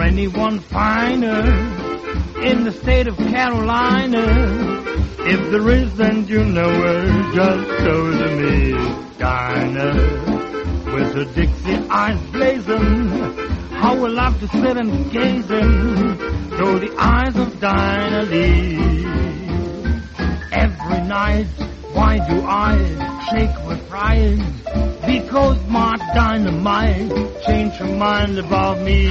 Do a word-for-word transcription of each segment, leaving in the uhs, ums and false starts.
anyone finer in the state of Carolina? If there is, then you know her, just go to me. Dinah, with her Dixie eyes blazing, how we love to sit and gazing through the eyes of Dinah Lee. Every night, why do I shake with pride? Because my dynamite changed her mind about me.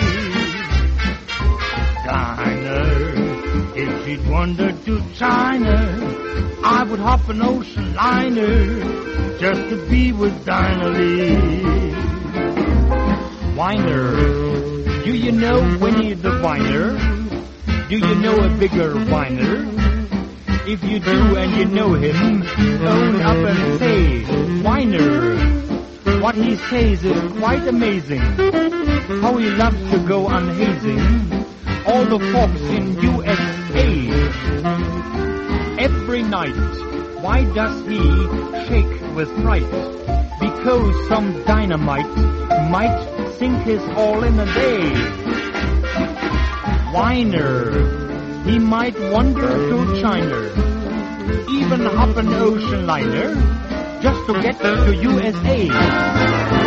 Dinah, if she'd wander to China, I would hop an ocean liner just to be with Dinah Lee. Whiner, do you know Winnie the Whiner? Do you know a bigger whiner? If you do and you know him, own up and say, Whiner. What he says is quite amazing. How he loves to go unhazing all the folks in U S A. Every night, why does he shake with fright? Because some dynamite might sink his all in a day. Whiner, he might wander to China, even hop an ocean liner, just to get to U S A.